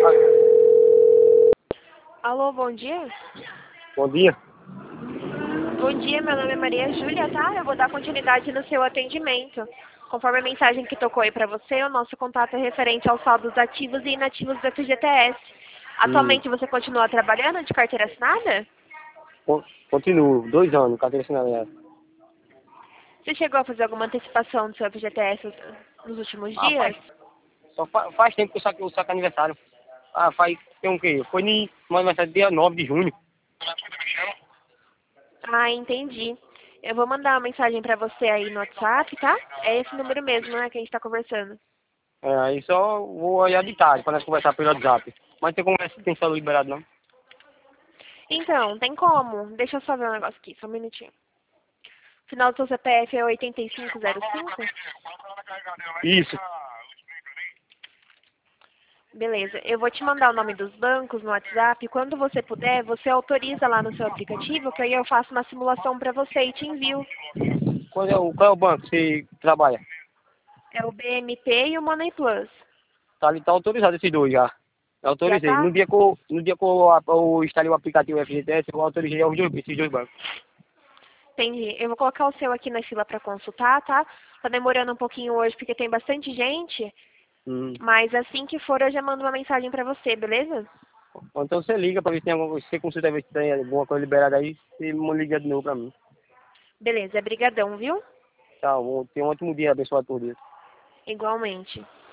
Alô, bom dia? Bom dia. Bom dia, meu nome é Maria Júlia, tá? Eu vou dar continuidade no seu atendimento. Conforme a mensagem que tocou aí pra você, o nosso contato é referente aos saldos ativos e inativos do FGTS. Hum. Atualmente você continua trabalhando de carteira assinada? Continuo, 2 anos, carteira assinada. Você chegou a fazer alguma antecipação do seu FGTS nos últimos Ah, dias? faz tempo que eu saco aniversário. Tem um quê? Foi no meu aniversário dia 9 de junho. Ah, entendi. Eu vou mandar uma mensagem pra você aí no WhatsApp, tá? É esse número mesmo, né, que a gente tá conversando. Aí só vou olhar de tarde para nós conversar pelo WhatsApp. Mas tem celular liberado não? Então, tem como. Deixa eu só ver um negócio aqui, só um minutinho. Final do seu CPF é 8505? Isso. Beleza. Eu vou te mandar o nome dos bancos no WhatsApp. Quando você puder, você autoriza lá no seu aplicativo, que aí eu faço uma simulação para você e te envio. Qual é o banco que você trabalha? É o BMP e o Money Plus. Tá ali, tá autorizado esses dois já. Eu Já autorizei. tá? No dia que eu instalei o aplicativo FGTS, eu autorizei esses dois bancos. Entendi. Eu vou colocar o seu aqui na fila para consultar, tá? Tá demorando um pouquinho hoje porque tem bastante gente, Hum. mas assim que for eu já mando uma mensagem para você, beleza? Ou então você liga para ver se tem alguma coisa, você consulta ver se tem alguma coisa liberada aí, e me liga de novo para mim. Beleza, brigadão, viu? Tchau, tenha um ótimo dia, abençoado por Deus. Igualmente.